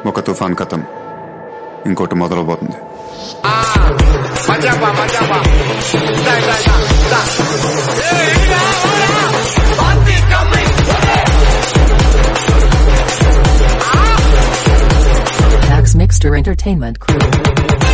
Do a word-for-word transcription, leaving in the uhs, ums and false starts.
ఒక తుఫాన్ కథం ఇంకోటి మొదలవబోతుంది. Max Mixter Entertainment Crew.